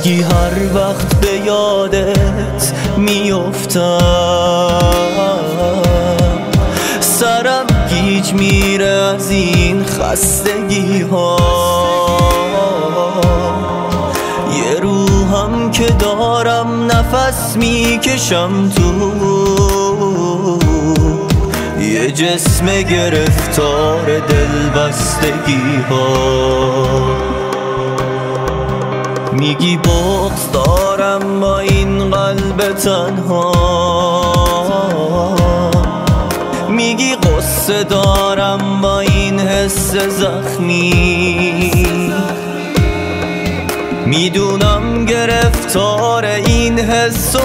میگی هر وقت به یادت میافتم سرم گیج میره از این خستگی ها. یه روحم که دارم نفس میکشم تو، یه جسم گرفتار دلبستگی ها. میگی بغض دارم با این قلب تنها، میگی قصه دارم با این حس زخمی. میدونم گرفتار این حس و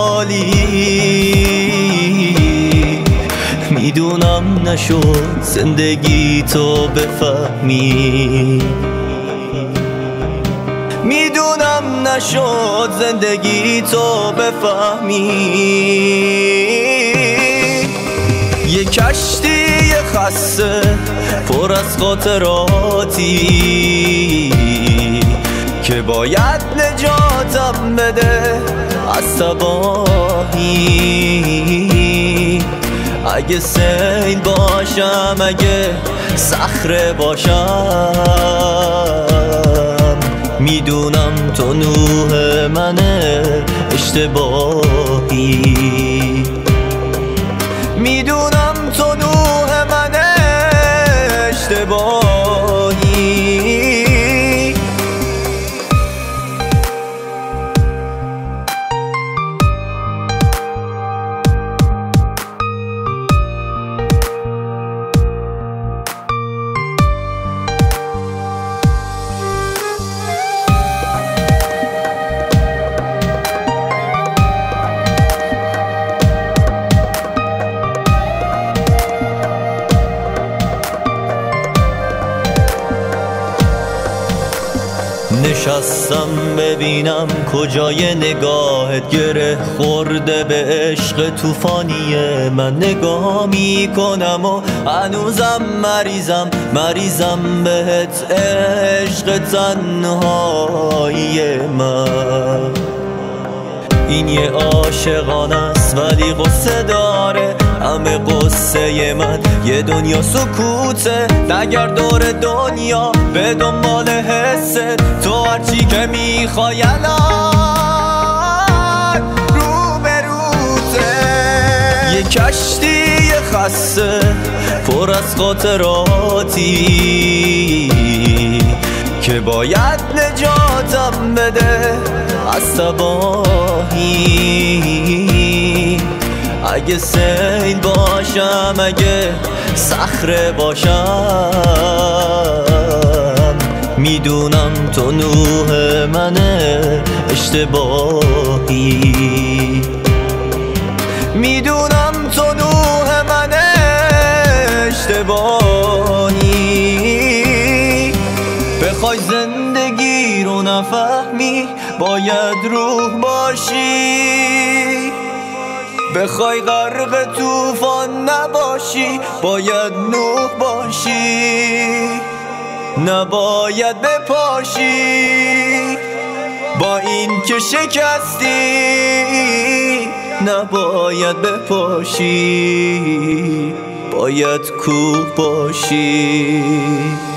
حالی، میدونم نشد زندگی تو بفهمی، میدونم نشد زندگی تو بفهمی. یه کشتی خسته پر از خاطراتی که باید نجاتم بده از تباهی. اگه سیل باشم، اگه صخره باشم، میدونم تو نوح منه اشتباهی، میدونم تو نوح منه اشتباهی. نشستم ببینم کجای نگاهت گره خورده به عشق توفانی من. نگاه میکنم و هنوزم مریضم بهت عشق تنهایی من. این یه عاشقانه است ولی قصه داره، همه قصه من یه دنیا سکوته. نگرد دور دنیا به دنبال حسه، تو هرچی که میخوای الان رو به روته. یه کشتی خسته پر از خاطراتی که باید نجاتم بده از تباهی. اگه سیل باشم، اگه صخره باشم، میدونم تو نوح منه اشتباهی، میدونم تو نوح منه اشتباهی. بخوای زندگی رو نفهمی باید روح باشی، بخوای غرق طوفان نباشی باید نوح باشی. نباید بپاشی با این که شکستی، نباید بپاشی باید کوه باشی.